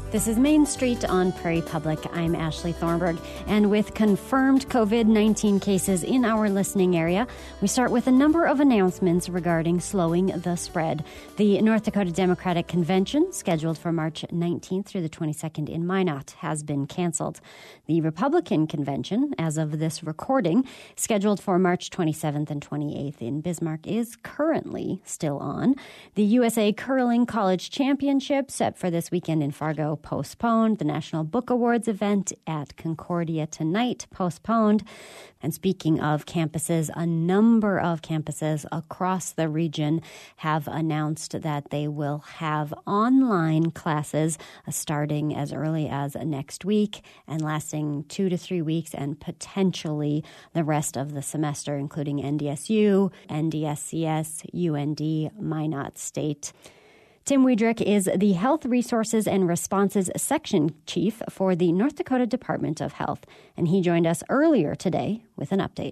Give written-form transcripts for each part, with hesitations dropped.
This is Main Street on Prairie Public. I'm Ashley Thornburg, and with confirmed COVID-19 cases in our listening area, we start with a number of announcements regarding slowing the spread. The North Dakota Democratic Convention, scheduled for March 19th through the 22nd in Minot, has been canceled. The Republican Convention, as of this recording, scheduled for March 27th and 28th in Bismarck, is currently still on. The USA Curling College Championship, set for this weekend in Fargo, postponed. The National Book Awards event at Concordia tonight, postponed. And speaking of campuses, a number of campuses across the region have announced that they will have online classes starting as early as next week and lasting 2 to 3 weeks and potentially the rest of the semester, including NDSU, NDSCS, UND, Minot State. Tim Wiedrich is the Health Resources and Responses Section Chief for the North Dakota Department of Health, and he joined us earlier today with an update.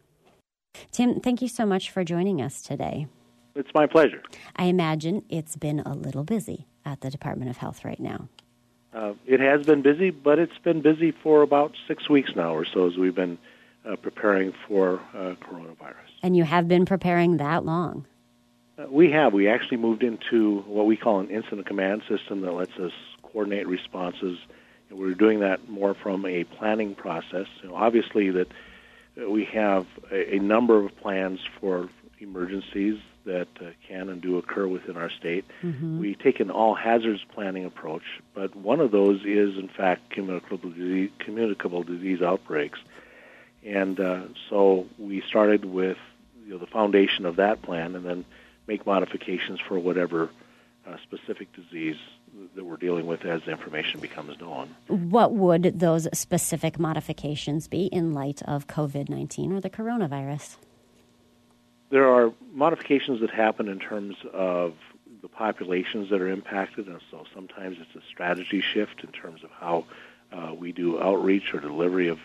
Tim, thank you so much for joining us today. It's my pleasure. I imagine it's been a little busy at the Department of Health right now. It has been busy, but it's been busy for about 6 weeks now or so as we've been preparing for coronavirus. And you have been preparing that long? We have. We actually moved into what we call an incident command system that lets us coordinate responses. And we're doing that more from a planning process. Obviously, that we have a number of plans for emergencies that can and do occur within our state. Mm-hmm. We take an all-hazards planning approach, but one of those is, in fact, communicable disease outbreaks. And so we started with the foundation of that plan and then make modifications for whatever specific disease that we're dealing with as the information becomes known. What would those specific modifications be in light of COVID-19 or the coronavirus? There are modifications that happen in terms of the populations that are impacted, and so sometimes it's a strategy shift in terms of how we do outreach or delivery of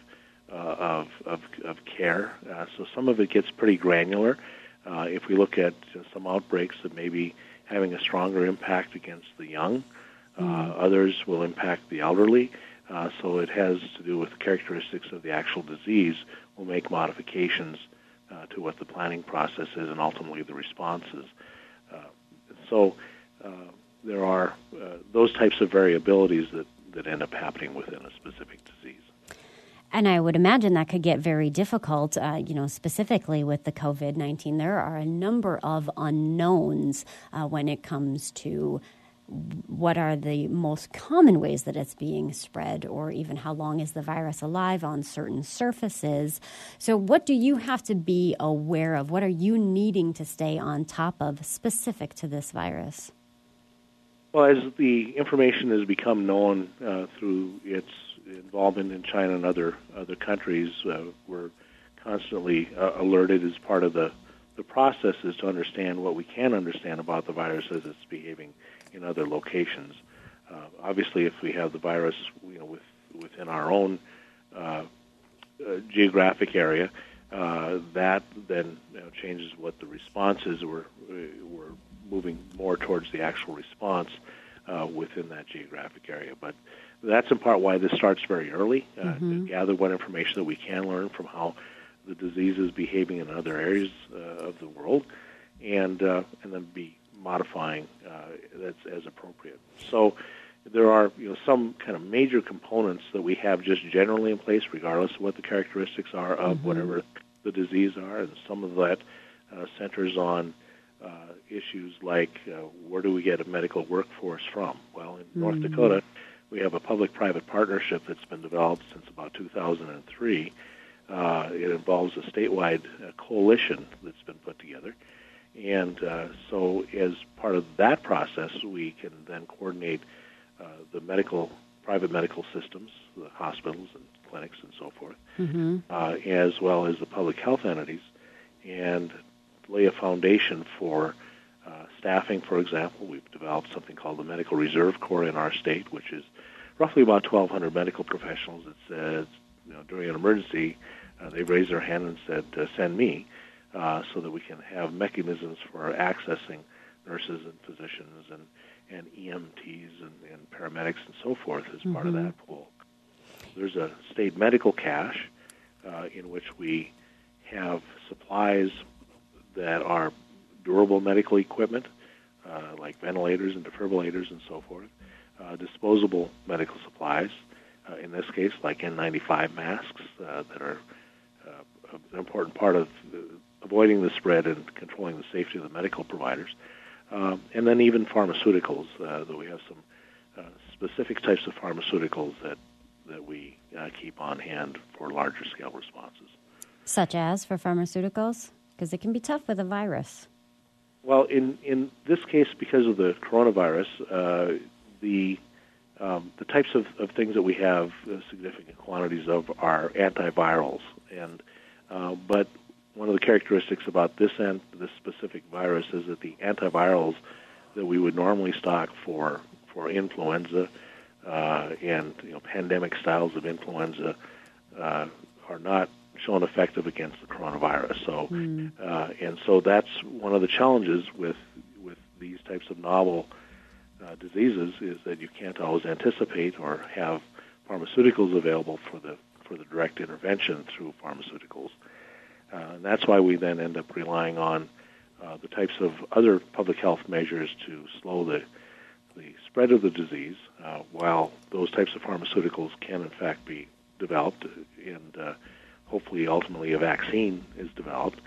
care. So some of it gets pretty granular. If we look at some outbreaks that may be having a stronger impact against the young, others will impact the elderly. So it has to do with the characteristics of the actual disease. We'll make modifications to what the planning process is and ultimately the responses. So there are those types of variabilities that end up happening within a specific disease. And I would imagine that could get very difficult, specifically with the COVID-19. There are a number of unknowns when it comes to what are the most common ways that it's being spread, or even how long is the virus alive on certain surfaces. So what do you have to be aware of? What are you needing to stay on top of specific to this virus? Well, as the information has become known through its involvement in China and other countries, we're constantly alerted as part of the process is to understand what we can understand about the virus as it's behaving in other locations. Obviously, if we have the virus, within our own geographic area, that then changes what the response is. We're moving more towards the actual response within that geographic area, but that's in part why this starts very early, to gather what information that we can learn from how the disease is behaving in other areas of the world, and then be modifying that's as appropriate. So there are some kind of major components that we have just generally in place, regardless of what the characteristics are of whatever the disease are, and some of that centers on issues like where do we get a medical workforce from? Well, in North Dakota, we have a public-private partnership that's been developed since about 2003. It involves a statewide coalition that's been put together. And so as part of that process, we can then coordinate the private medical systems, the hospitals and clinics and so forth, as well as the public health entities, and lay a foundation for staffing. For example, we've developed something called the Medical Reserve Corps in our state, which is roughly about 1,200 medical professionals that says, during an emergency, they raised their hand and said, send me, so that we can have mechanisms for accessing nurses and physicians and EMTs and paramedics and so forth as part of that pool. There's a state medical cache in which we have supplies that are durable medical equipment, like ventilators and defibrillators and so forth, disposable medical supplies, in this case, like N95 masks that are an important part of avoiding the spread and controlling the safety of the medical providers, and then even pharmaceuticals, that we have some specific types of pharmaceuticals that we keep on hand for larger scale responses. Such as for pharmaceuticals? Because it can be tough with a virus. Well, in this case, because of the coronavirus, the types of things that we have significant quantities of are antivirals, and but one of the characteristics about this specific virus is that the antivirals that we would normally stock for influenza and pandemic styles of influenza are not shown effective against the coronavirus. So and so that's one of the challenges with these types of novel diseases, is that you can't always anticipate or have pharmaceuticals available for the direct intervention through pharmaceuticals. And that's why we then end up relying on the types of other public health measures to slow the spread of the disease, while those types of pharmaceuticals can in fact be developed, and hopefully ultimately a vaccine is developed,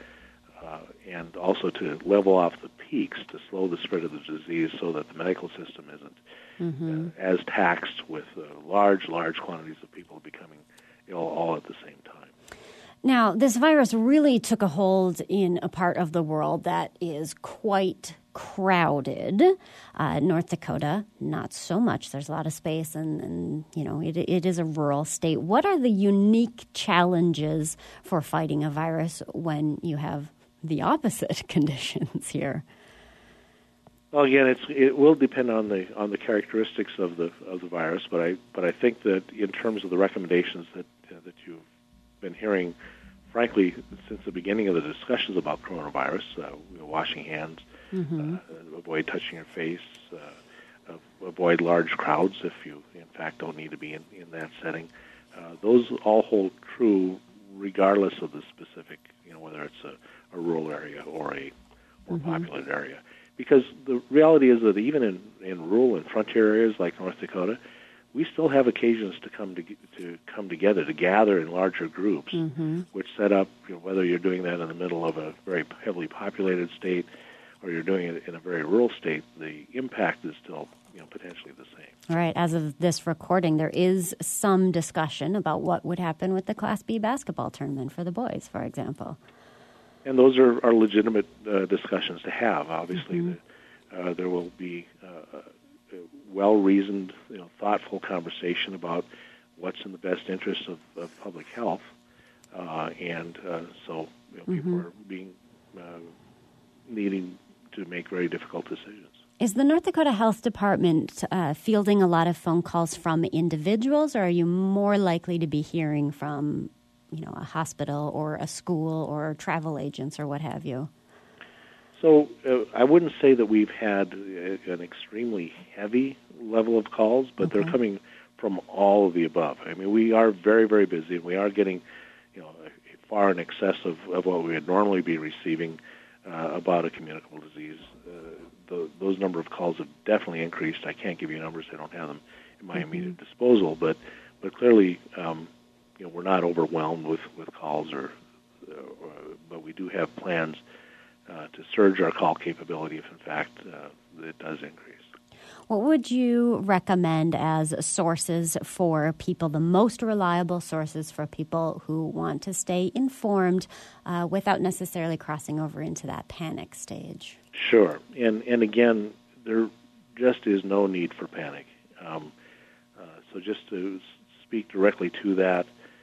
and also to level off the peaks to slow the spread of the disease so that the medical system isn't as taxed with large quantities of people becoming ill all at the same time. Now, this virus really took a hold in a part of the world that is quite crowded. North Dakota, not so much. There's a lot of space, and it is a rural state. What are the unique challenges for fighting a virus when you have the opposite conditions here? Well, again, it will depend on the characteristics of the virus, but I think that in terms of the recommendations that you've been hearing, frankly, since the beginning of the discussions about coronavirus, washing hands, avoid touching your face, avoid large crowds if you, in fact, don't need to be in that setting. Those all hold true regardless of the specific, whether it's a rural area or a more populated area. Because the reality is that even in rural and frontier areas like North Dakota, we still have occasions to come together, to gather in larger groups, which set up, whether you're doing that in the middle of a very heavily populated state or you're doing it in a very rural state, the impact is still potentially the same. All right. As of this recording, there is some discussion about what would happen with the Class B basketball tournament for the boys, for example. And those are legitimate discussions to have. Obviously, there will be well-reasoned, thoughtful conversation about what's in the best interest of public health, and so people are being needing to make very difficult decisions. Is the North Dakota Health Department fielding a lot of phone calls from individuals, or are you more likely to be hearing from, a hospital or a school or travel agents or what have you? So I wouldn't say that we've had an extremely heavy level of calls, but they're coming from all of the above. I mean, we are very, very busy, and we are getting, far in excess of what we would normally be receiving about a communicable disease. Those number of calls have definitely increased. I can't give you numbers; I don't have them in my immediate disposal. But clearly, we're not overwhelmed with calls, but we do have plans to surge our call capability if, in fact, it does increase. What would you recommend as sources for people, the most reliable sources for people who want to stay informed without necessarily crossing over into that panic stage? Sure. And again, there just is no need for panic. So just to speak directly to that,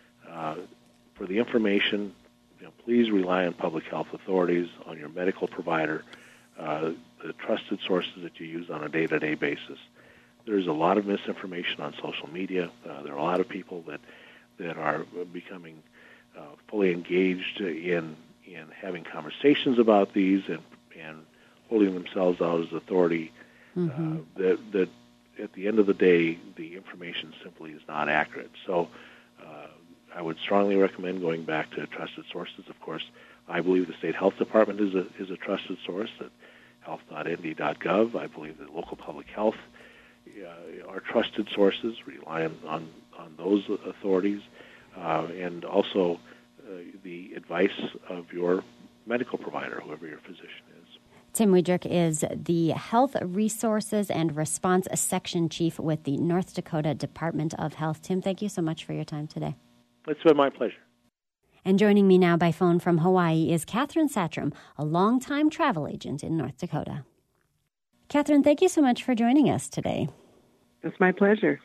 for the information, please rely on public health authorities, on your medical provider, the trusted sources that you use on a day-to-day basis. There's a lot of misinformation on social media. There are a lot of people that are becoming fully engaged in having conversations about these and holding themselves out as authority, that at the end of the day, the information simply is not accurate. So I would strongly recommend going back to trusted sources. Of course, I believe the State Health Department is a trusted source, at health.nd.gov. I believe that local public health are trusted sources. Rely on those authorities, and also the advice of your medical provider, whoever your physician is. Tim Weidrich is the Health Resources and Response Section Chief with the North Dakota Department of Health. Tim, thank you so much for your time today. It's been my pleasure. And joining me now by phone from Hawaii is Catherine Satrom, a longtime travel agent in North Dakota. Catherine, thank you so much for joining us today. It's my pleasure.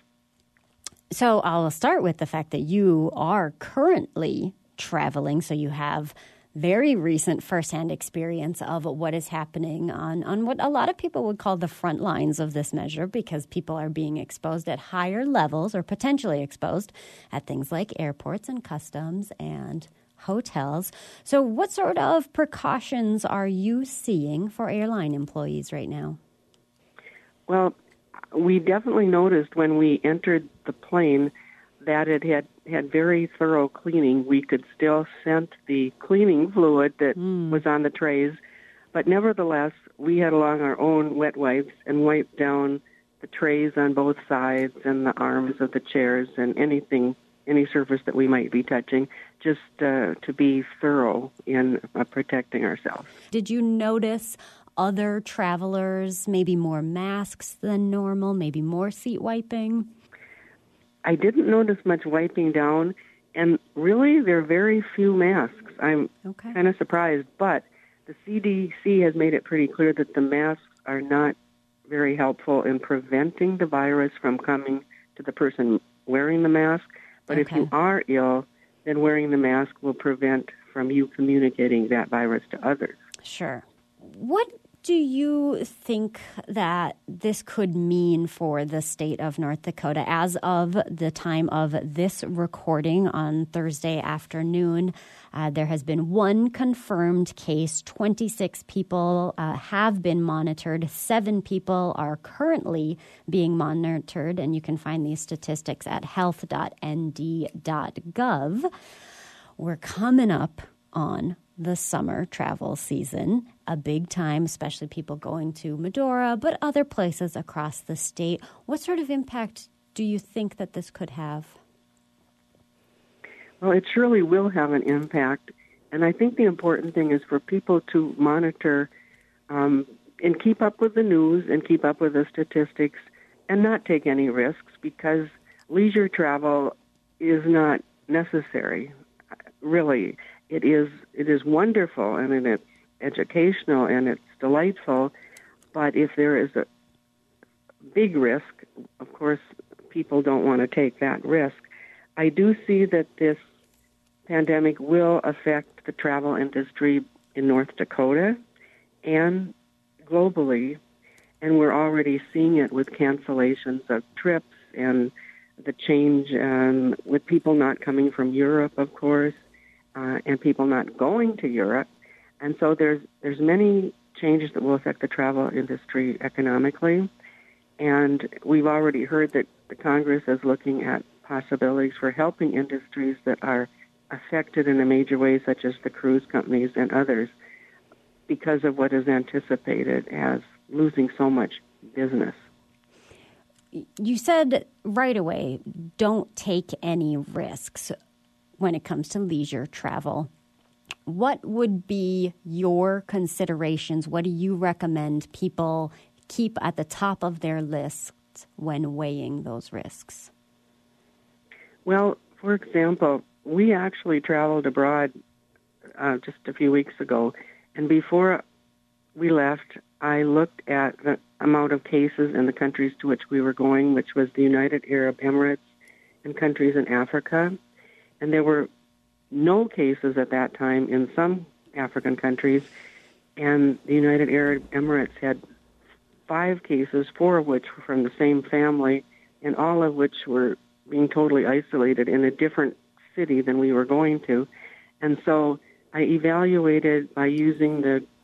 So I'll start with the fact that you are currently traveling, so you have very recent firsthand experience of what is happening on what a lot of people would call the front lines of this measure, because people are being exposed at higher levels or potentially exposed at things like airports and customs and hotels. So what sort of precautions are you seeing for airline employees right now? Well, we definitely noticed when we entered the plane that it had very thorough cleaning. We could still scent the cleaning fluid that was on the trays, but nevertheless, we had along our own wet wipes and wiped down the trays on both sides and the arms of the chairs and any surface that we might be touching, just to be thorough in protecting ourselves. Did you notice other travelers, maybe more masks than normal, maybe more seat wiping? I didn't notice much wiping down, and really there are very few masks. I'm kind of surprised, but the CDC has made it pretty clear that the masks are not very helpful in preventing the virus from coming to the person wearing the mask. But if you are ill, then wearing the mask will prevent from you communicating that virus to others. Sure. What do you think that this could mean for the state of North Dakota? As of the time of this recording on Thursday afternoon, there has been one confirmed case. 26 people have been monitored. 7 people are currently being monitored, and you can find these statistics at health.nd.gov. We're coming up on the summer travel season, a big time, especially people going to Medora, but other places across the state. What sort of impact do you think that this could have? Well, it surely will have an impact, and I think the important thing is for people to monitor and keep up with the news and keep up with the statistics and not take any risks, because leisure travel is not necessary, really. It is wonderful, and it's educational, and it's delightful, but if there is a big risk, of course, people don't want to take that risk. I do see that this pandemic will affect the travel industry in North Dakota and globally, and we're already seeing it with cancellations of trips and the change with people not coming from Europe, of course, and people not going to Europe. And so there's many changes that will affect the travel industry economically. And we've already heard that the Congress is looking at possibilities for helping industries that are affected in a major way, such as the cruise companies and others, because of what is anticipated as losing so much business. You said right away, don't take any risks when it comes to leisure travel. What would be your considerations? What do you recommend people keep at the top of their list when weighing those risks? Well, for example, we actually traveled abroad just a few weeks ago, and before we left, I looked at the amount of cases in the countries to which we were going, which was the United Arab Emirates and countries in Africa. And there were no cases at that time in some African countries, and the United Arab Emirates had 5 cases, 4 of which were from the same family, and all of which were being totally isolated in a different city than we were going to. And so I evaluated by using the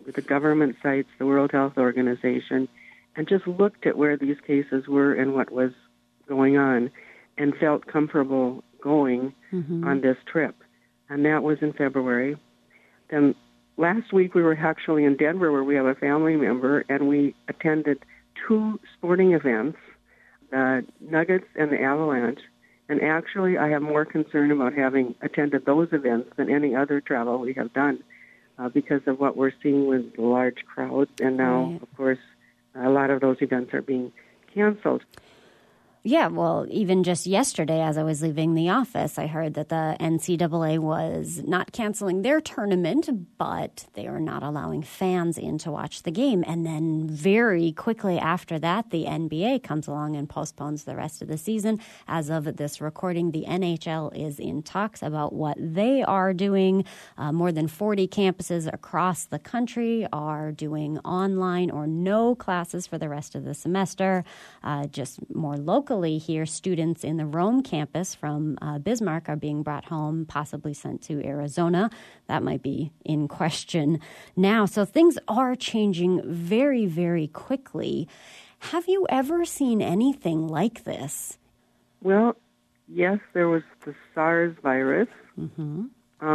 the government sites, the World Health Organization, and just looked at where these cases were and what was going on and felt comfortable going on this trip. And that was in February. Then last week we were actually in Denver where we have a family member, and we attended 2 sporting events, the Nuggets and the Avalanche. And actually I have more concern about having attended those events than any other travel we have done because of what we're seeing with large crowds. And now, of course, a lot of those events are being canceled. Yeah, well, even just yesterday as I was leaving the office, I heard that the NCAA was not canceling their tournament, but they are not allowing fans in to watch the game. And then very quickly after that, the NBA comes along and postpones the rest of the season. As of this recording, the NHL is in talks about what they are doing. More than 40 campuses across the country are doing online or no classes for the rest of the semester. Just more locally here, students in the Rome campus from Bismarck are being brought home, possibly sent to Arizona. That might be in question now. So things are changing very, very quickly. Have you ever seen anything like this? Well, yes, there was the SARS virus, and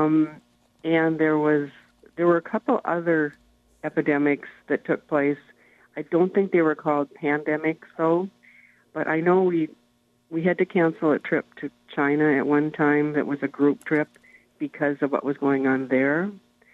there were a couple other epidemics that took place. I don't think they were called pandemics, though. But I know we had to cancel a trip to China at one time that was a group trip because of what was going on there.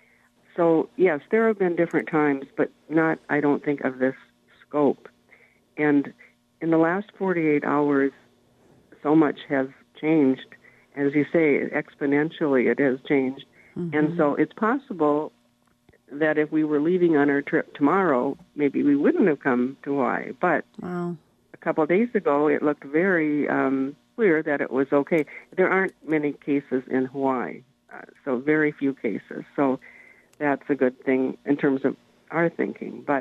So, yes, there have been different times, but not, I don't think, of this scope. And in the last 48 hours, so much has changed. As you say, exponentially it has changed. And so it's possible that if we were leaving on our trip tomorrow, maybe we wouldn't have come to Hawaii. But a couple of days ago, it looked very clear that it was okay. There aren't many cases in Hawaii, so very few cases. So that's a good thing in terms of our thinking. But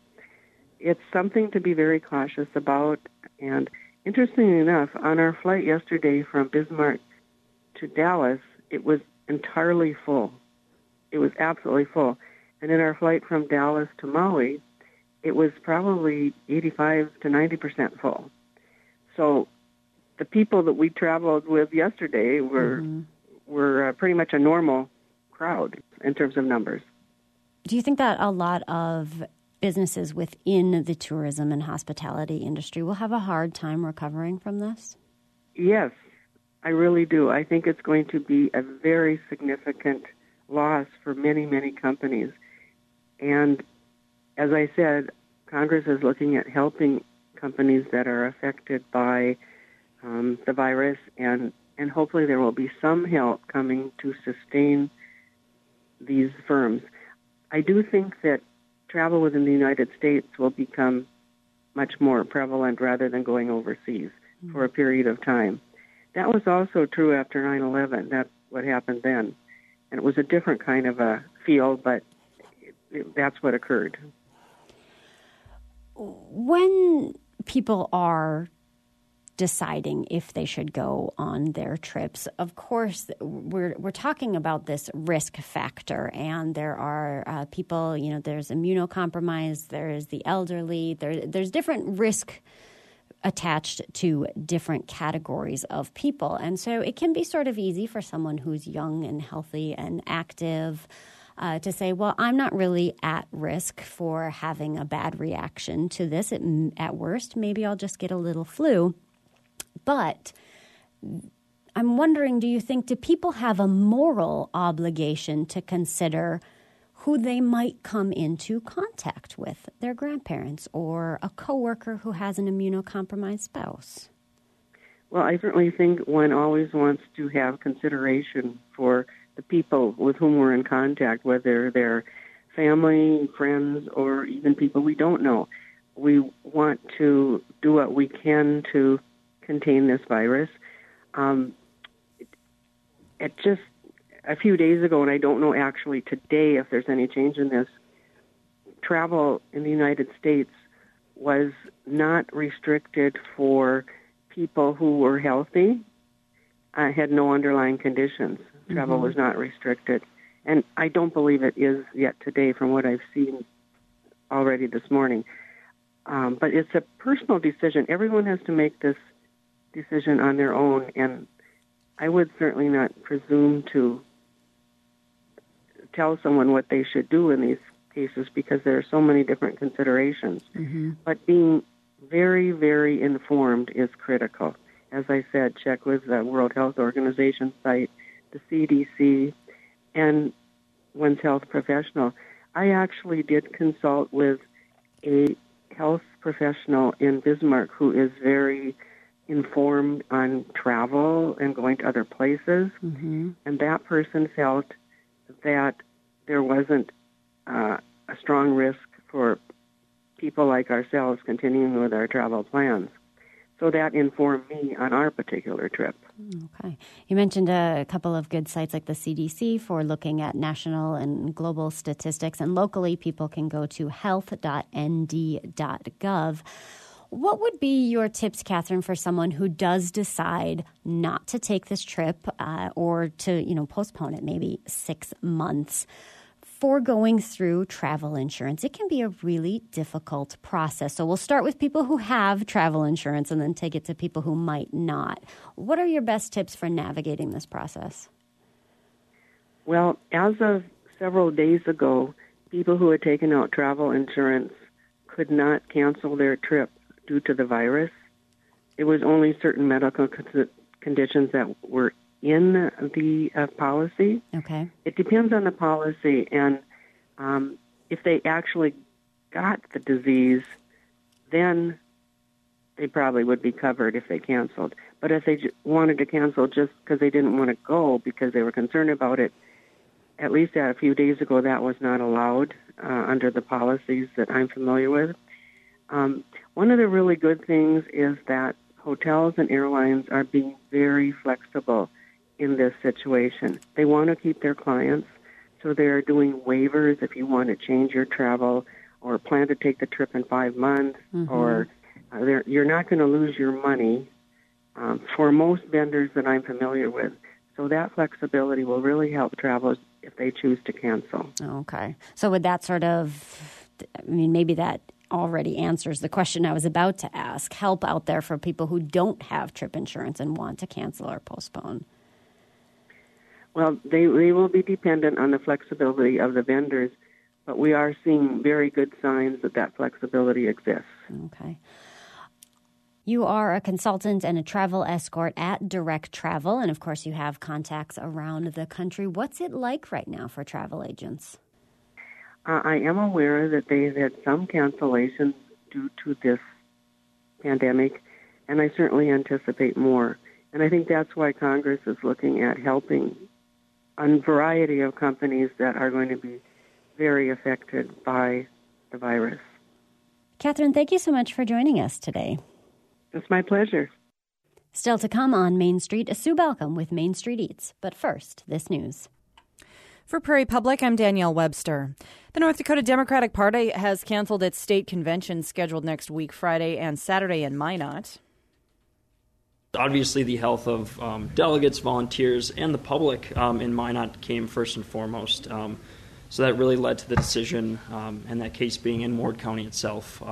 it's something to be very cautious about. And interestingly enough, on our flight yesterday from Bismarck to Dallas, it was entirely full. It was absolutely full. And in our flight from Dallas to Maui, it was probably 85 to 90% full. So the people that we traveled with yesterday were pretty much a normal crowd in terms of numbers. Do you think that a lot of businesses within the tourism and hospitality industry will have a hard time recovering from this? Yes, I really do. I think it's going to be a very significant loss for many, many companies. And as I said, Congress is looking at helping companies that are affected by the virus, and hopefully there will be some help coming to sustain these firms. I do think that travel within the United States will become much more prevalent rather than going overseas for a period of time. That was also true after 9/11. That's what happened then. And it was a different kind of a feel, but that's what occurred. When people are deciding if they should go on their trips, of course, we're talking about this risk factor, and there are people, there's immunocompromised, there's the elderly, there's different risk attached to different categories of people. And so it can be sort of easy for someone who's young and healthy and active to say, well, I'm not really at risk for having a bad reaction to this. At worst, maybe I'll just get a little flu. But I'm wondering, do people have a moral obligation to consider who they might come into contact with, their grandparents or a coworker who has an immunocompromised spouse? Well, I certainly think one always wants to have consideration for the people with whom we're in contact, whether they're family, friends, or even people we don't know. We want to do what we can to contain this virus. Just a few days ago, and I don't know actually today if there's any change in this, travel in the United States was not restricted for people who were healthy, had no underlying conditions. Travel was not restricted. And I don't believe it is yet today from what I've seen already this morning. But it's a personal decision. Everyone has to make this decision on their own, and I would certainly not presume to tell someone what they should do in these cases because there are so many different considerations. Mm-hmm. But being very, very informed is critical. As I said, check with the World Health Organization site, the CDC, and one's health professional. I actually did consult with a health professional in Bismarck who is very informed on travel and going to other places, mm-hmm. and that person felt that there wasn't a strong risk for people like ourselves continuing with our travel plans. So that informed me on our particular trip. Okay. You mentioned a couple of good sites like the CDC for looking at national and global statistics, and locally people can go to health.nd.gov. What would be your tips, Catherine, for someone who does decide not to take this trip or to, postpone it maybe 6 months? For going through travel insurance, it can be a really difficult process. So we'll start with people who have travel insurance and then take it to people who might not. What are your best tips for navigating this process? Well, as of several days ago, people who had taken out travel insurance could not cancel their trip due to the virus. It was only certain medical conditions that were in the policy. Okay. It depends on the policy, and if they actually got the disease, then they probably would be covered if they canceled. But if they wanted to cancel just because they didn't want to go because they were concerned about it, at least a few days ago, that was not allowed under the policies that I'm familiar with. One of the really good things is that hotels and airlines are being very flexible in this situation. They want to keep their clients, so they're doing waivers if you want to change your travel or plan to take the trip in 5 months, mm-hmm. or you're not going to lose your money for most vendors that I'm familiar with. So that flexibility will really help travelers if they choose to cancel. Okay. So would that maybe that already answers the question I was about to ask, help out there for people who don't have trip insurance and want to cancel or postpone? Well, they will be dependent on the flexibility of the vendors, but we are seeing very good signs that flexibility exists. Okay. You are a consultant and a travel escort at Direct Travel, and of course you have contacts around the country. What's it like right now for travel agents? I am aware that they've had some cancellations due to this pandemic, and I certainly anticipate more. And I think that's why Congress is looking at helping a variety of companies that are going to be very affected by the virus. Catherine, thank you so much for joining us today. It's my pleasure. Still to come on Main Street, Sue Balcom with Main Street Eats. But first, this news. For Prairie Public, I'm Danielle Webster. The North Dakota Democratic Party has canceled its state convention scheduled next week, Friday and Saturday in Minot. Obviously, the health of delegates, volunteers, and the public in Minot came first and foremost. So that really led to the decision, and that case being in Ward County itself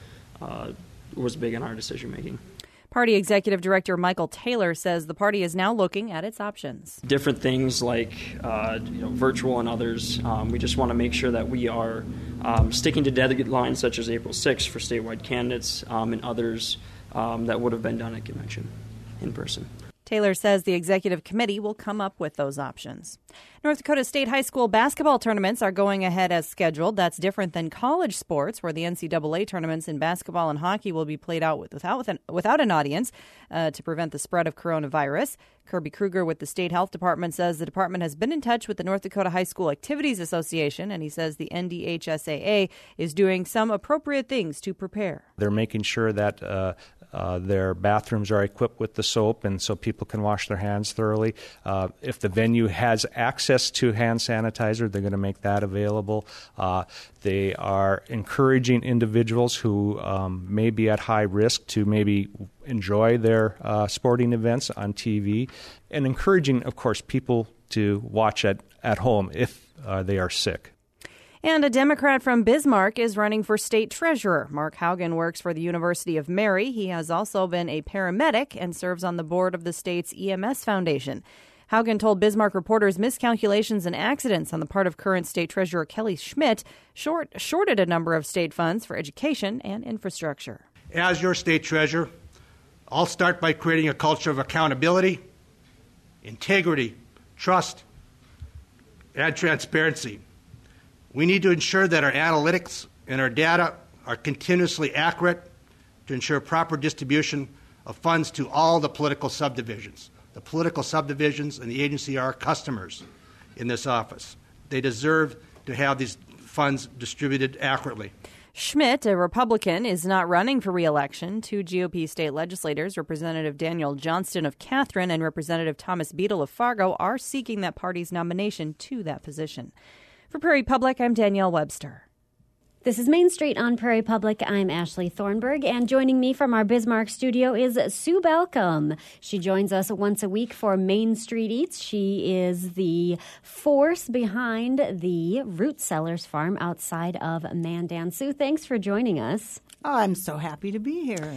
was big in our decision-making. Party Executive Director Michael Taylor says the party is now looking at its options. Different things like virtual and others. We just want to make sure that we are sticking to deadlines such as April 6th for statewide candidates and others that would have been done at convention in person. Taylor says the executive committee will come up with those options. North Dakota State High School basketball tournaments are going ahead as scheduled. That's different than college sports, where the NCAA tournaments in basketball and hockey will be played out without an audience to prevent the spread of coronavirus. Kirby Kruger with the State Health Department says the department has been in touch with the North Dakota High School Activities Association, and he says the NDHSAA is doing some appropriate things to prepare. They're making sure that their bathrooms are equipped with the soap, and so people can wash their hands thoroughly. If the venue has access to hand sanitizer, they're going to make that available. They are encouraging individuals who may be at high risk to maybe enjoy their sporting events on TV, and encouraging, of course, people to watch at home if they are sick. And a Democrat from Bismarck is running for state treasurer. Mark Haugen works for the University of Mary. He has also been a paramedic and serves on the board of the state's EMS Foundation. Haugen told Bismarck reporters miscalculations and accidents on the part of current state treasurer Kelly Schmidt shorted a number of state funds for education and infrastructure. As your state treasurer, I'll start by creating a culture of accountability, integrity, trust, and transparency. We need to ensure that our analytics and our data are continuously accurate to ensure proper distribution of funds to all the political subdivisions. The political subdivisions and the agency are our customers in this office. They deserve to have these funds distributed accurately. Schmidt, a Republican, is not running for re-election. Two GOP state legislators, Representative Daniel Johnston of Catherine and Representative Thomas Beadle of Fargo, are seeking that party's nomination to that position. For Prairie Public, I'm Danielle Webster. This is Main Street on Prairie Public. I'm Ashley Thornburg, and joining me from our Bismarck studio is Sue Balcom. She joins us once a week for Main Street Eats. She is the force behind the Root Cellars Farm outside of Mandan. Sue, thanks for joining us. Oh, I'm so happy to be here.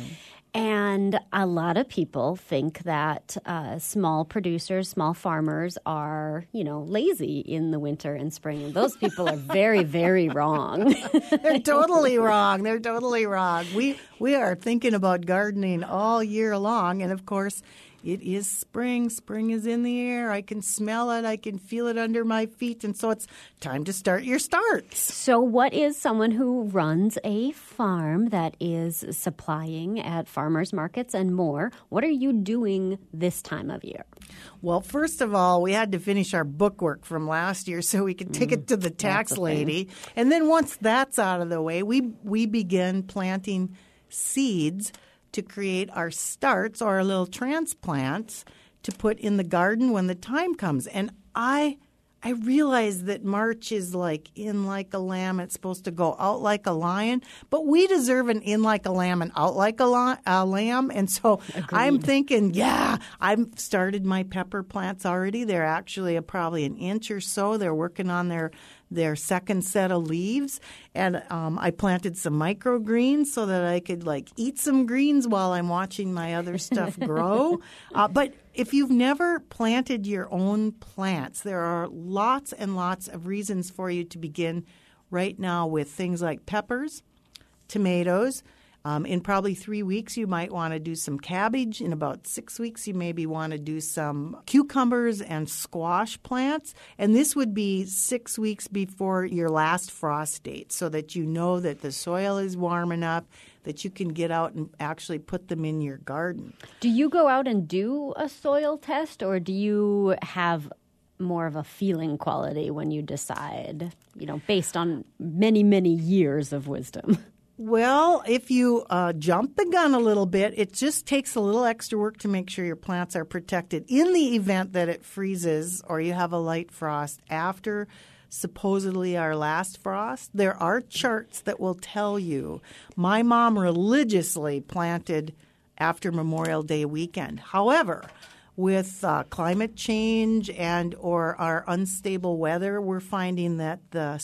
And a lot of people think that small producers, small farmers are, lazy in the winter and spring. And those people are very, very wrong. They're totally wrong. They're totally wrong. We are thinking about gardening all year long. And, of course, it is spring. Spring is in the air. I can smell it. I can feel it under my feet. And so it's time to start your starts. So what is someone who runs a farm that is supplying at farmers markets and more? What are you doing this time of year? Well, first of all, we had to finish our bookwork from last year so we could take it to the tax lady. And then once that's out of the way, we begin planting seeds to create our starts or our little transplants to put in the garden when the time comes. And I realize that March is like in like a lamb. It's supposed to go out like a lion. But we deserve an in like a lamb and out like a lamb. And so I'm thinking, I've started my pepper plants already. They're actually probably an inch or so. They're working on their second set of leaves. And I planted some microgreens so that I could eat some greens while I'm watching my other stuff grow. But if you've never planted your own plants, there are lots and lots of reasons for you to begin right now with things like peppers, tomatoes. In probably 3 weeks, you might want to do some cabbage. In about 6 weeks, you maybe want to do some cucumbers and squash plants. And this would be 6 weeks before your last frost date so that you know that the soil is warm enough that you can get out and actually put them in your garden. Do you go out and do a soil test, or do you have more of a feeling quality when you decide, based on many, many years of wisdom? Well, if you jump the gun a little bit, it just takes a little extra work to make sure your plants are protected. In the event that it freezes or you have a light frost after supposedly our last frost, there are charts that will tell you. My mom religiously planted after Memorial Day weekend. However, with climate change and or our unstable weather, we're finding that the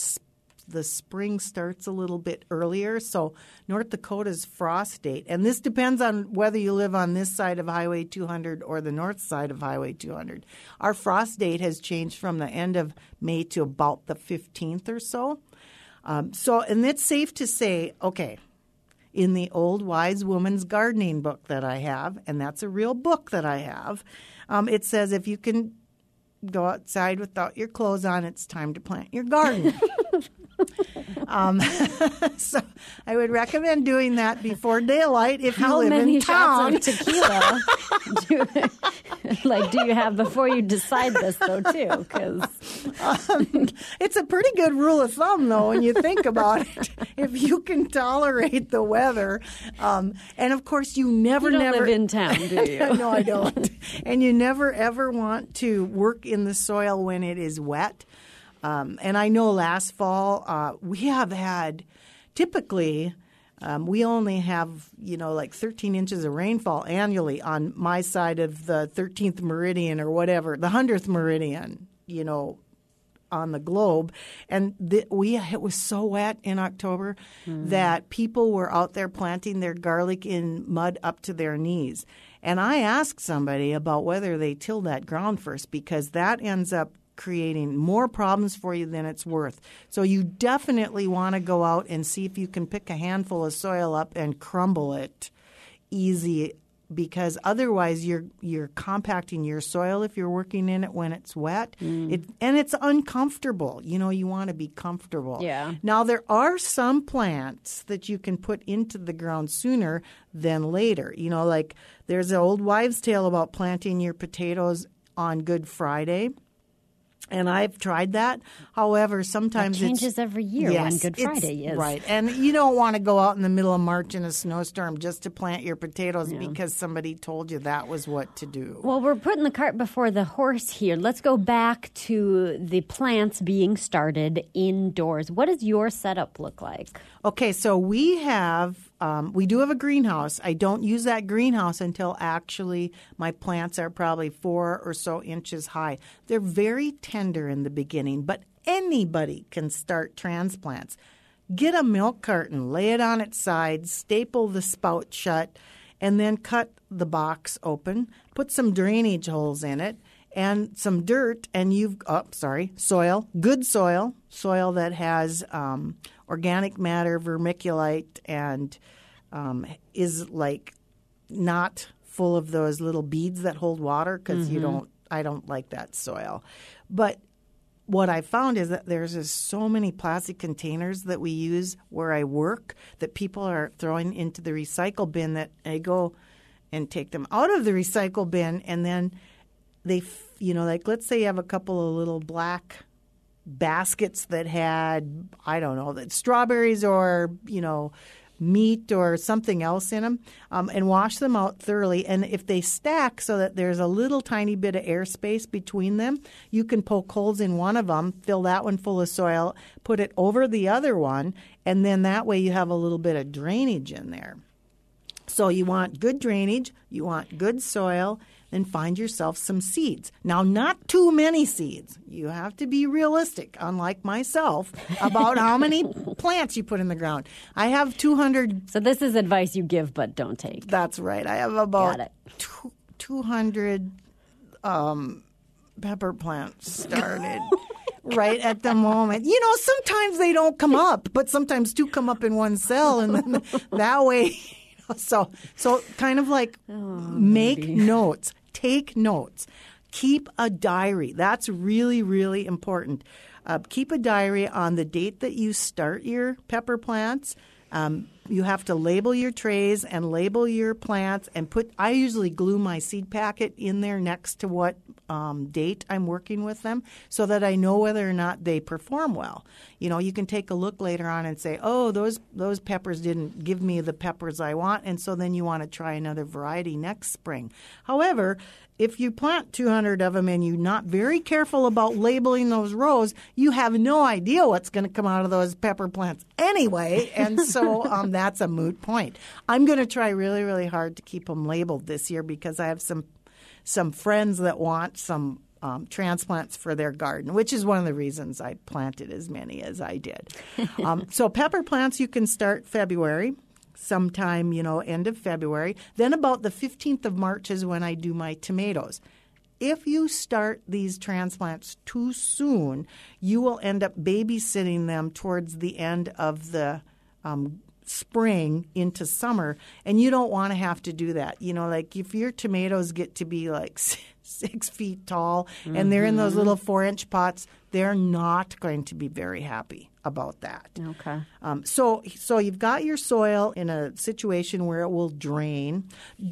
spring starts a little bit earlier. So North Dakota's frost date, and this depends on whether you live on this side of Highway 200 or the north side of Highway 200. Our frost date has changed from the end of May to about the 15th or so. And it's safe to say, okay, in the Old Wise Woman's Gardening book that I have, and that's a real book that I have, it says if you can go outside without your clothes on, it's time to plant your garden. So I would recommend doing that before daylight if you live in town. How many shots of tequila do you have before you decide this, though, too? Because it's a pretty good rule of thumb, though, when you think about it. If you can tolerate the weather, and of course you never live in town, do you? No, I don't. And you never ever want to work in the soil when it is wet. And I know last fall we have had typically we only have 13 inches of rainfall annually on my side of the 13th meridian or whatever, the 100th meridian. on the globe. And it was so wet in October that people were out there planting their garlic in mud up to their knees. And I asked somebody about whether they till that ground first, because that ends up creating more problems for you than it's worth. So you definitely want to go out and see if you can pick a handful of soil up and crumble it easy, because otherwise you're compacting your soil if you're working in it when it's wet. And it's uncomfortable. You want to be comfortable. Yeah. Now, there are some plants that you can put into the ground sooner than later. Like there's an old wives' tale about planting your potatoes on Good Friday. And I've tried that. However, sometimes it changes every year when Good Friday is. Right. And you don't want to go out in the middle of March in a snowstorm just to plant your potatoes because somebody told you that was what to do. Well, we're putting the cart before the horse here. Let's go back to the plants being started indoors. What does your setup look like? Okay, so we do have a greenhouse. I don't use that greenhouse until actually my plants are probably 4 or so inches high. They're very tender in the beginning, but anybody can start transplants. Get a milk carton, lay it on its side, staple the spout shut, and then cut the box open, put some drainage holes in it, and some dirt, and soil, good soil that has organic matter, vermiculite, and is like not full of those little beads that hold water, because I don't like that soil. But what I found is that there's just so many plastic containers that we use where I work that people are throwing into the recycle bin, that I go and take them out of the recycle bin, and then they, like let's say you have a couple of little black baskets that had, that strawberries or, meat or something else in them, and wash them out thoroughly. And if they stack so that there's a little tiny bit of airspace between them, you can poke holes in one of them, fill that one full of soil, put it over the other one, and then that way you have a little bit of drainage in there. So you want good drainage, you want good soil, then find yourself some seeds. Now, not too many seeds. You have to be realistic, unlike myself, about how many plants you put in the ground. I have 200. So this is advice you give but don't take. That's right. I have about 200 pepper plants started right at the moment. Sometimes they don't come up, but sometimes two come up in one cell, and then that way. So kind of like make notes. Take notes. Keep a diary. That's really, really important. Keep a diary on the date that you start your pepper plants. You have to label your trays and label your plants and I usually glue my seed packet in there next to what date I'm working with them, so that I know whether or not they perform well. You can take a look later on and say, oh, those peppers didn't give me the peppers I want, and so then you want to try another variety next spring. However, if you plant 200 of them and you're not very careful about labeling those rows, you have no idea what's going to come out of those pepper plants anyway, and so that's a moot point. I'm going to try really, really hard to keep them labeled this year, because I have some friends that want some transplants for their garden, which is one of the reasons I planted as many as I did. So pepper plants you can start February. Sometime, end of February. Then about the 15th of March is when I do my tomatoes. If you start these transplants too soon, you will end up babysitting them towards the end of the spring into summer, and you don't want to have to do that. Like if your tomatoes get to be like 6 feet tall and they're in those little 4-inch pots, they're not going to be very happy about that. Okay. So you've got your soil in a situation where it will drain.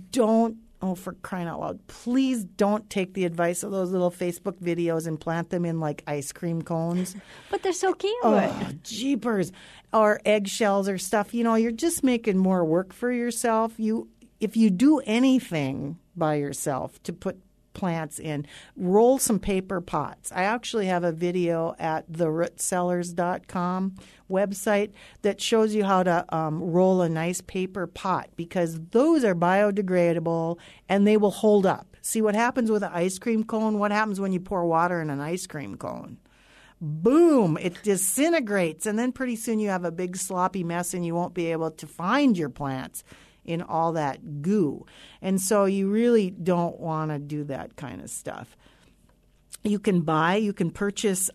For crying out loud, please don't take the advice of those little Facebook videos and plant them in like ice cream cones. But they're so cute. Oh, jeepers. Or eggshells or stuff. You're just making more work for yourself. If you do anything by yourself to put plants in, roll some paper pots. I actually have a video at therootsellers.com website that shows you how to roll a nice paper pot, because those are biodegradable and they will hold up. See what happens with an ice cream cone? What happens when you pour water in an ice cream cone? Boom, it disintegrates, and then pretty soon you have a big sloppy mess and you won't be able to find your plants in all that goo. And so you really don't want to do that kind of stuff. You can purchase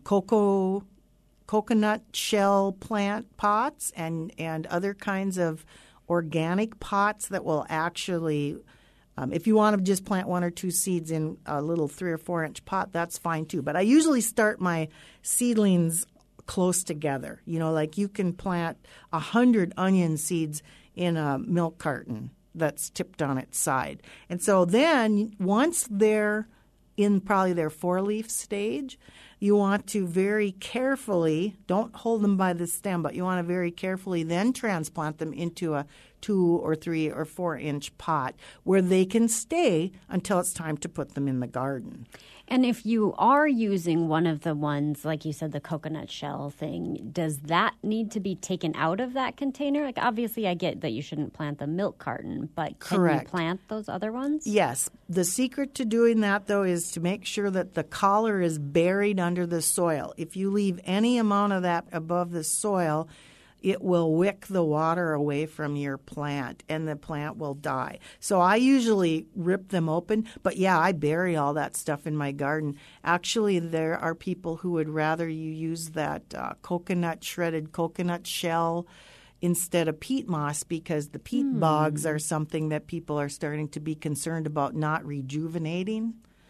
coconut shell plant pots and other kinds of organic pots that will actually if you want to just plant 1 or 2 seeds in a little 3 or 4 inch pot, that's fine too. But I usually start my seedlings close together. You know, like you can plant 100 onion seeds in a milk carton that's tipped on its side. And so then once they're in probably their 4-leaf stage, you want to very carefully, don't hold them by the stem, but you want to very carefully then transplant them into a 2 or 3 or 4 inch pot where they can stay until it's time to put them in the garden. And if you are using one of the ones, like you said, the coconut shell thing, does that need to be taken out of that container? Like, obviously, I get that you shouldn't plant the milk carton, but can you plant those other ones? Yes. The secret to doing that, though, is to make sure that the collar is buried under the soil. If you leave any amount of that above the soil, it will wick the water away from your plant, and the plant will die. So I usually rip them open, but yeah, I bury all that stuff in my garden. Actually, there are people who would rather you use that shredded coconut shell instead of peat moss, because the peat bogs are something that people are starting to be concerned about not rejuvenating.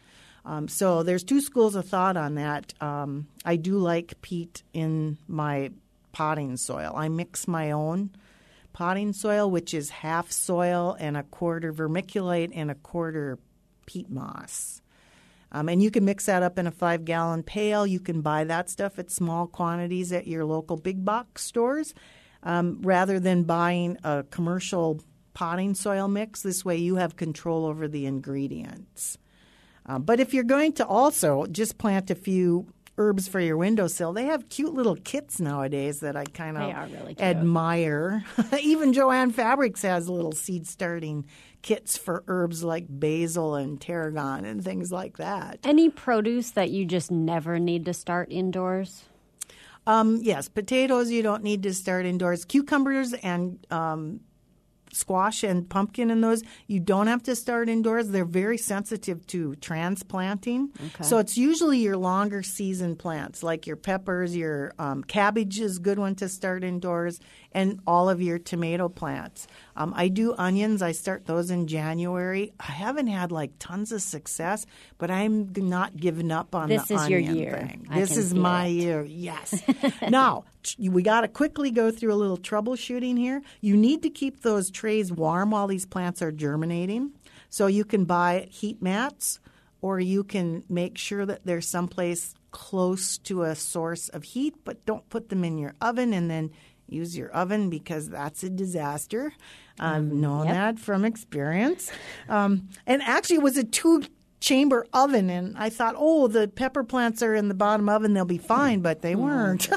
So there's 2 schools of thought on that. I do like peat in my potting soil. I mix my own potting soil, which is half soil and a quarter vermiculite and a quarter peat moss. And you can mix that up in a 5-gallon pail. You can buy that stuff at small quantities at your local big box stores rather than buying a commercial potting soil mix. This way you have control over the ingredients. But if you're going to also just plant a few herbs for your windowsill, they have cute little kits nowadays that I kind of really admire. Even Joanne Fabrics has little seed starting kits for herbs like basil and tarragon and things like that. Any produce that you just never need to start indoors? Yes, potatoes you don't need to start indoors. Cucumbers and squash and pumpkin and those, you don't have to start indoors. They're very sensitive to transplanting. Okay. So it's usually your longer season plants, like your peppers, your cabbage is a good one to start indoors, and all of your tomato plants. I do onions. I start those in January. I haven't had like tons of success, but I'm not giving up on the onion thing. This is your year. This is my year, yes. Now, we got to quickly go through a little troubleshooting here. You need to keep those trays warm while these plants are germinating. So you can buy heat mats, or you can make sure that there's someplace close to a source of heat, but don't put them in your oven and then use your oven, because that's a disaster. I've known that from experience. And actually, it was a 2-chamber oven, and I thought, the pepper plants are in the bottom oven, they'll be fine, but they weren't.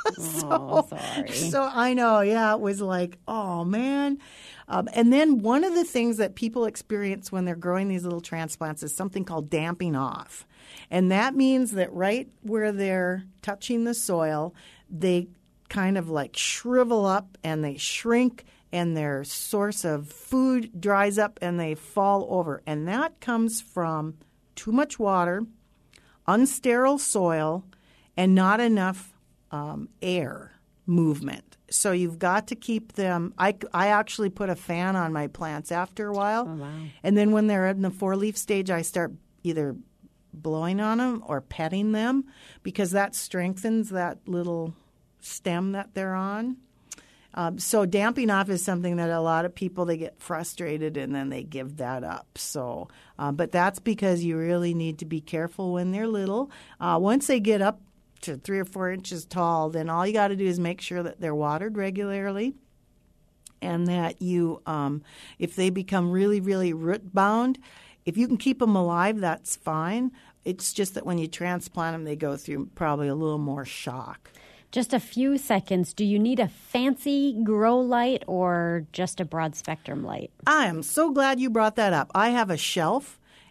Sorry. So I know, it was like, oh, man. And then one of the things that people experience when they're growing these little transplants is something called damping off. And that means that right where they're touching the soil, they kind of like shrivel up and they shrink, and their source of food dries up and they fall over. And that comes from too much water, unsterile soil, and not enough air movement. So you've got to keep them. I actually put a fan on my plants after a while. Oh, wow. And then when they're in the 4-leaf stage, I start either blowing on them or petting them, because that strengthens that little stem that they're on. So damping off is something that a lot of people, they get frustrated and then they give that up. So, but that's because you really need to be careful when they're little. Once they get up to 3 or 4 inches tall, then all you got to do is make sure that they're watered regularly, and that you, if they become really, really root bound, if you can keep them alive, that's fine. It's just that when you transplant them, they go through probably a little more shock. Just a few seconds. Do you need a fancy grow light or just a broad spectrum light? I am so glad you brought that up. I have a shelf,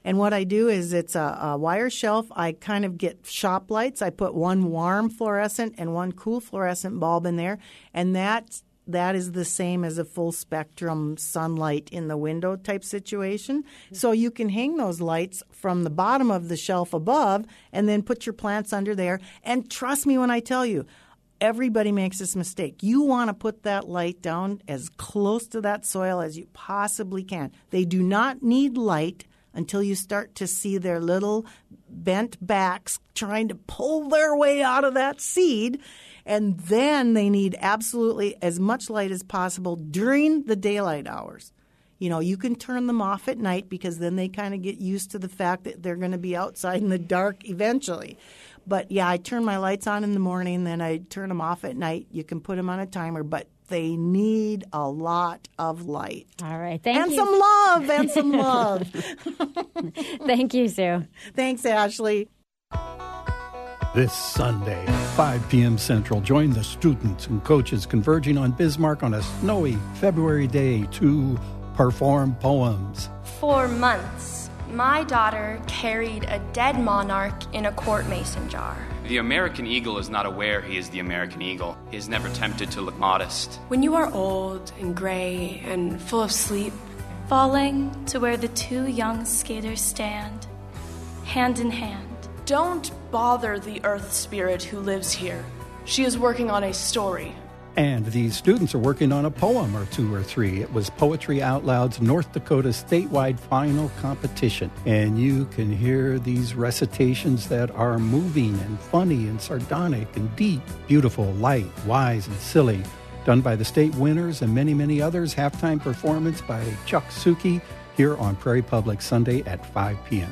And what I do is it's a wire shelf. I kind of get shop lights. I put one warm fluorescent and one cool fluorescent bulb in there, and that is the same as a full spectrum sunlight in the window type situation. So you can hang those lights from the bottom of the shelf above and then put your plants under there. And trust me when I tell you, everybody makes this mistake. You want to put that light down as close to that soil as you possibly can. They do not need light until you start to see their little bent backs trying to pull their way out of that seed. And then they need absolutely as much light as possible during the daylight hours. You know, you can turn them off at night because then they kind of get used to the fact that they're going to be outside in the dark eventually. But, yeah, I turn my lights on in the morning, then I turn them off at night. You can put them on a timer, but they need a lot of light. All right. Thank you. And some love. Thank you, Sue. Thanks, Ashley. This Sunday, 5 p.m. Central, join the students and coaches converging on Bismarck on a snowy February day to perform poems. For months, my daughter carried a dead monarch in a court mason jar. The American eagle is not aware he is the American eagle. He is never tempted to look modest. When you are old and gray and full of sleep, falling to where the two young skaters stand, hand in hand. Don't bother the Earth Spirit who lives here. She is working on a story. And these students are working on a poem or two or three. It was Poetry Out Loud's North Dakota statewide final competition. And you can hear these recitations that are moving and funny and sardonic and deep, beautiful, light, wise, and silly. Done by the state winners and many, many others. Halftime performance by Chuck Suki here on Prairie Public Sunday at 5 p.m.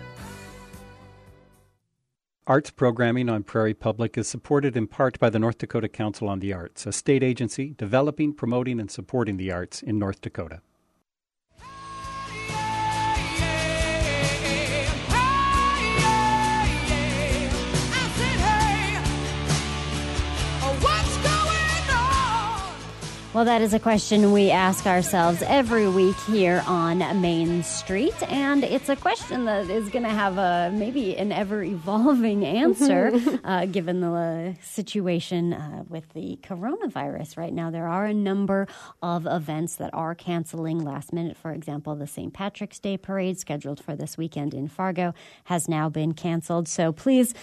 Arts programming on Prairie Public is supported in part by the North Dakota Council on the Arts, a state agency developing, promoting, and supporting the arts in North Dakota. Well, that is a question we ask ourselves every week here on Main Street, and it's a question that is going to have maybe an ever-evolving answer given the situation with the coronavirus right now. There are a number of events that are canceling last minute. For example, the St. Patrick's Day Parade scheduled for this weekend in Fargo has now been canceled. So please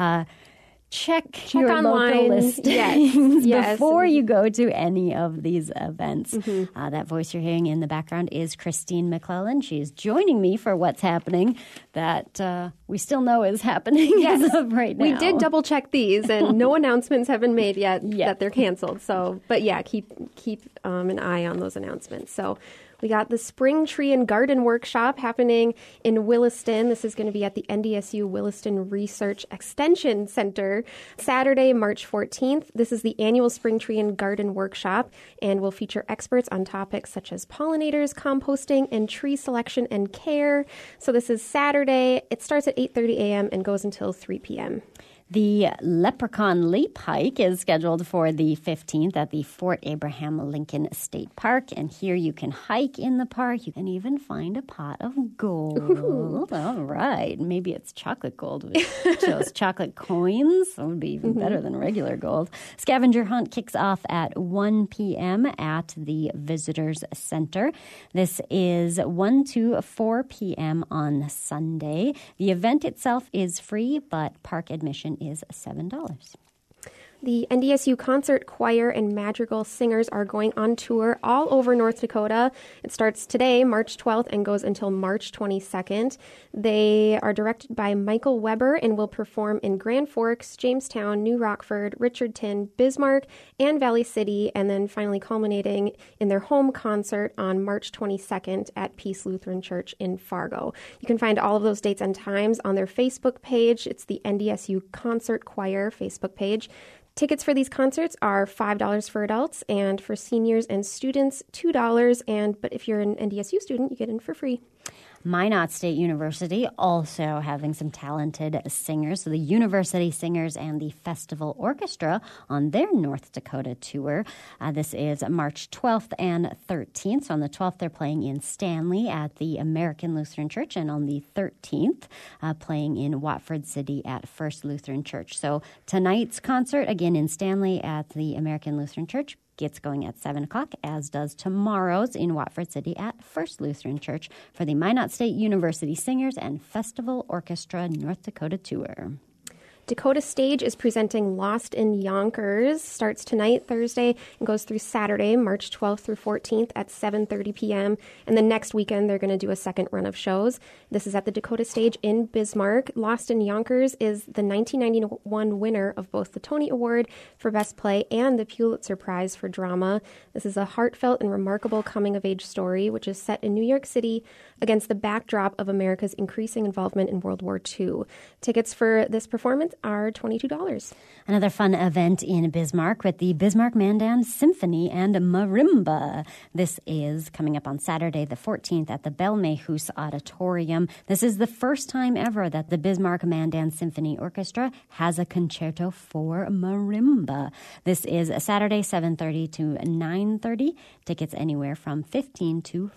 check your online. Local listings yes. before you go to any of these events. That voice you're hearing in the background is Christine McClellan. She's joining me for what's happening that we still know is happening as of right now. We did double check these, and no announcements have been made yet that they're canceled. So, but yeah, keep an eye on those announcements. So. We got the Spring Tree and Garden Workshop happening in Williston. This is going to be at the NDSU Williston Research Extension Center, Saturday, March 14th. This is the annual Spring Tree and Garden Workshop and will feature experts on topics such as pollinators, composting, and tree selection and care. So this is Saturday. It starts at 8:30 a.m. and goes until 3 p.m. The Leprechaun Leap Hike is scheduled for the 15th at the Fort Abraham Lincoln State Park. And here you can hike in the park. You can even find a pot of gold. Ooh. All right. Maybe it's chocolate gold. It shows chocolate coins. That would be even better than regular gold. Scavenger hunt kicks off at 1 p.m. at the Visitors Center. This is 1 to 4 p.m. on Sunday. The event itself is free, but park admission is $7. The NDSU Concert Choir and Madrigal Singers are going on tour all over North Dakota. It starts today, March 12th, and goes until March 22nd. They are directed by Michael Weber and will perform in Grand Forks, Jamestown, New Rockford, Richardton, Bismarck, and Valley City, and then finally culminating in their home concert on March 22nd at Peace Lutheran Church in Fargo. You can find all of those dates and times on their Facebook page. It's the NDSU Concert Choir Facebook page. Tickets for these concerts are $5 for adults, and for seniors and students, $2. But if you're an NDSU student, you get in for free. Minot State University also having some talented singers. So the University Singers and the Festival Orchestra on their North Dakota tour. This is March 12th and 13th. So on the 12th, they're playing in Stanley at the American Lutheran Church, and on the 13th, playing in Watford City at First Lutheran Church. So tonight's concert, again in Stanley at the American Lutheran Church, gets going at 7 o'clock, as does tomorrow's in Watford City at First Lutheran Church for the Minot State University Singers and Festival Orchestra North Dakota Tour. Dakota Stage is presenting Lost in Yonkers. Starts tonight, Thursday, and goes through Saturday, March 12th through 14th at 7:30 p.m. And then next weekend, they're going to do a second run of shows. This is at the Dakota Stage in Bismarck. Lost in Yonkers is the 1991 winner of both the Tony Award for Best Play and the Pulitzer Prize for Drama. This is a heartfelt and remarkable coming-of-age story, which is set in New York City against the backdrop of America's increasing involvement in World War II. Tickets for this performance are $22. Another fun event in Bismarck with the Bismarck Mandan Symphony and Marimba. This is coming up on Saturday the 14th at the Belmehus Auditorium. This is the first time ever that the Bismarck Mandan Symphony Orchestra has a concerto for marimba. This is Saturday 7:30 to 9:30. Tickets anywhere from $15 to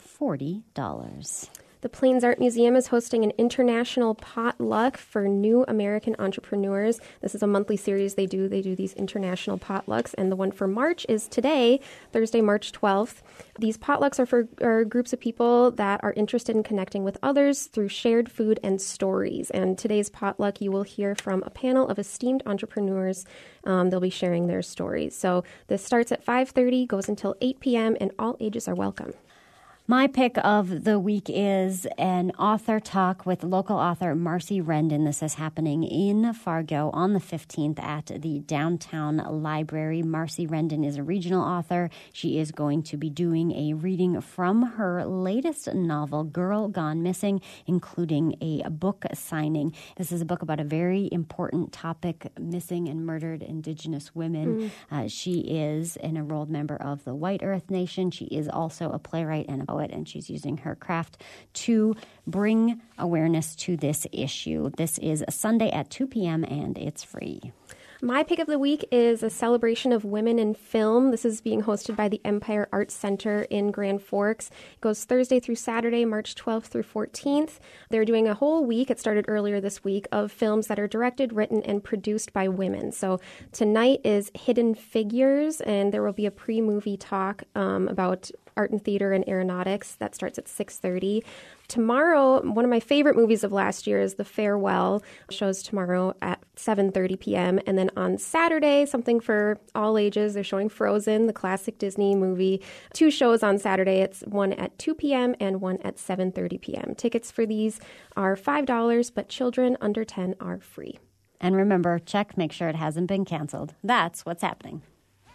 $40. The Plains Art Museum is hosting an international potluck for new American entrepreneurs. This is a monthly series they do. They do these international potlucks, and the one for March is today, Thursday, March 12th. These potlucks are for groups of people that are interested in connecting with others through shared food and stories. And today's potluck, you will hear from a panel of esteemed entrepreneurs. They'll be sharing their stories. So this starts at 5:30, goes until 8 p.m., and all ages are welcome. My pick of the week is an author talk with local author Marcy Rendon. This is happening in Fargo on the 15th at the Downtown Library. Marcy Rendon is a regional author. She is going to be doing a reading from her latest novel, Girl Gone Missing, including a book signing. This is a book about a very important topic, missing and murdered Indigenous women. She is an enrolled member of the White Earth Nation. She is also a playwright and a poet, and she's using her craft to bring awareness to this issue. This is Sunday at 2 p.m. and it's free. My pick of the week is a celebration of women in film. This is being hosted by the Empire Arts Center in Grand Forks. It goes Thursday through Saturday, March 12th through 14th. They're doing a whole week, it started earlier this week, of films that are directed, written, and produced by women. So tonight is Hidden Figures, and there will be a pre-movie talk about art and theater and aeronautics. That starts at 6:30. Tomorrow, one of my favorite movies of last year is The Farewell. Shows tomorrow at 7:30 p.m. And then on Saturday, something for all ages. They're showing Frozen, the classic Disney movie. 2 shows on Saturday. It's one at 2 p.m. and one at 7:30 p.m. Tickets for these are $5, but children under 10 are free. And remember, check, make sure it hasn't been canceled. That's what's happening.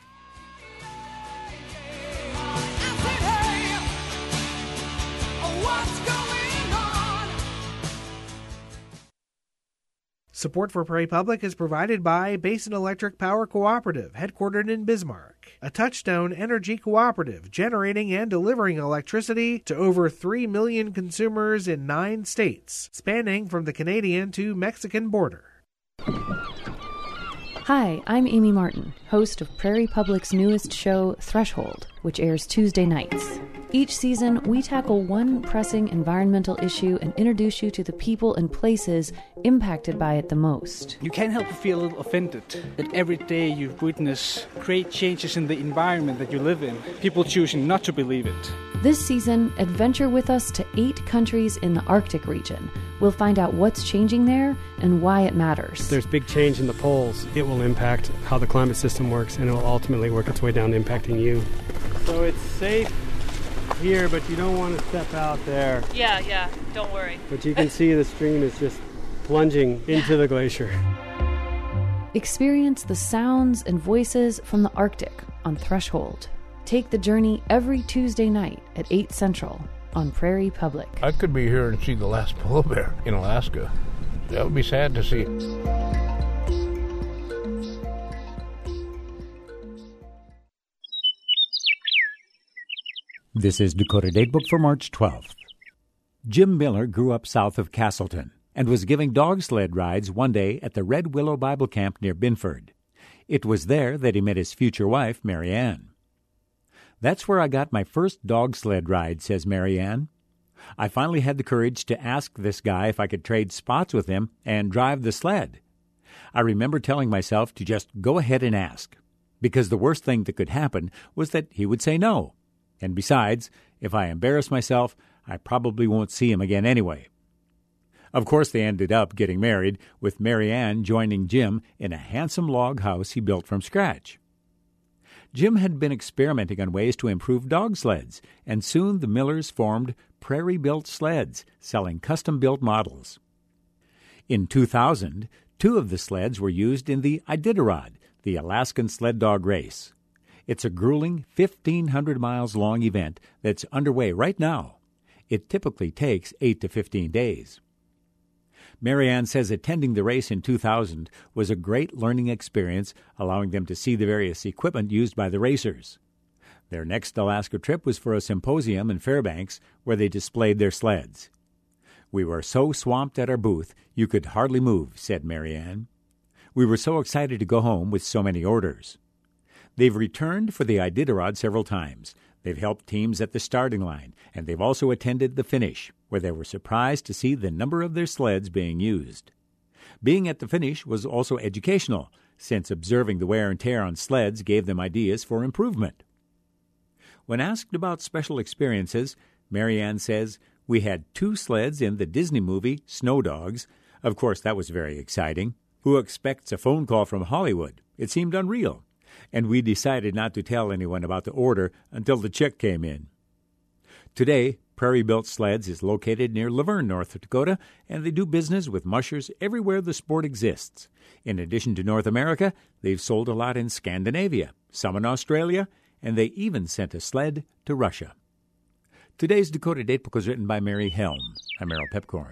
Support for Prairie Public is provided by Basin Electric Power Cooperative, headquartered in Bismarck, a Touchstone Energy cooperative generating and delivering electricity to over 3 million consumers in 9 states, spanning from the Canadian to Mexican border. Hi, I'm Amy Martin, host of Prairie Public's newest show, Threshold, which airs Tuesday nights. Each season, we tackle one pressing environmental issue and introduce you to the people and places impacted by it the most. You can't help but feel a little offended that every day you witness great changes in the environment that you live in, people choosing not to believe it. This season, adventure with us to 8 countries in the Arctic region. We'll find out what's changing there and why it matters. There's big change in the poles. It will impact how the climate system works, and it will ultimately work its way down to impacting you. So it's safe here, but you don't want to step out there. Yeah, don't worry. But you can see the stream is just plunging into the glacier. Experience the sounds and voices from the Arctic on Threshold. Take the journey every Tuesday night at 8 Central on Prairie Public. I could be here and see the last polar bear in Alaska. That would be sad to see. This is Dakota Datebook for March 12th. Jim Miller grew up south of Castleton and was giving dog sled rides one day at the Red Willow Bible Camp near Binford. It was there that he met his future wife, Mary Ann. "That's where I got my first dog sled ride," says Mary Ann. "I finally had the courage to ask this guy if I could trade spots with him and drive the sled. I remember telling myself to just go ahead and ask, because the worst thing that could happen was that he would say no. And besides, if I embarrass myself, I probably won't see him again anyway." Of course, they ended up getting married, with Mary Ann joining Jim in a handsome log house he built from scratch. Jim had been experimenting on ways to improve dog sleds, and soon the Millers formed Prairie Built Sleds, selling custom-built models. In 2000, 2 of the sleds were used in the Iditarod, the Alaskan sled dog race. It's a grueling 1,500 miles long event that's underway right now. It typically takes 8 to 15 days. Mary Ann says attending the race in 2000 was a great learning experience, allowing them to see the various equipment used by the racers. Their next Alaska trip was for a symposium in Fairbanks, where they displayed their sleds. "We were so swamped at our booth, you could hardly move," said Mary Ann. "We were so excited to go home with so many orders." They've returned for the Iditarod several times. They've helped teams at the starting line, and they've also attended the finish, where they were surprised to see the number of their sleds being used. Being at the finish was also educational, since observing the wear and tear on sleds gave them ideas for improvement. When asked about special experiences, Mary Ann says, "We had 2 sleds in the Disney movie Snow Dogs. Of course, that was very exciting. Who expects a phone call from Hollywood? It seemed unreal. And we decided not to tell anyone about the order until the check came in." Today, Prairie Built Sleds is located near Laverne, North Dakota, and they do business with mushers everywhere the sport exists. In addition to North America, they've sold a lot in Scandinavia, some in Australia, and they even sent a sled to Russia. Today's Dakota Datebook was written by Mary Helm. I'm Errol Pepcorn.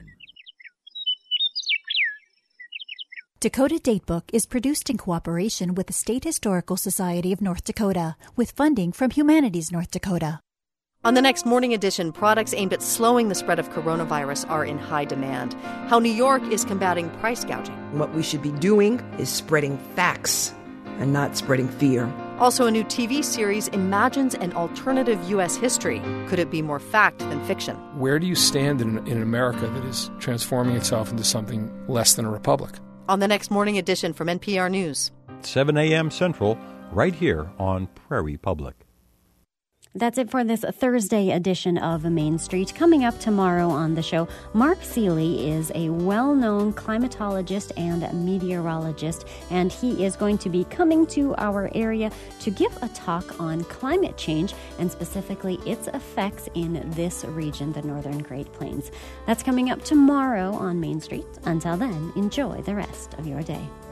Dakota Datebook is produced in cooperation with the State Historical Society of North Dakota, with funding from Humanities North Dakota. On the next Morning Edition, products aimed at slowing the spread of coronavirus are in high demand. How New York is combating price gouging. What we should be doing is spreading facts and not spreading fear. Also, a new TV series imagines an alternative U.S. history. Could it be more fact than fiction? Where do you stand in an America that is transforming itself into something less than a republic? On the next Morning Edition from NPR News. 7 a.m. Central, right here on Prairie Public. That's it for this Thursday edition of Main Street. Coming up tomorrow on the show, Mark Seeley is a well-known climatologist and meteorologist, and he is going to be coming to our area to give a talk on climate change and specifically its effects in this region, the Northern Great Plains. That's coming up tomorrow on Main Street. Until then, enjoy the rest of your day.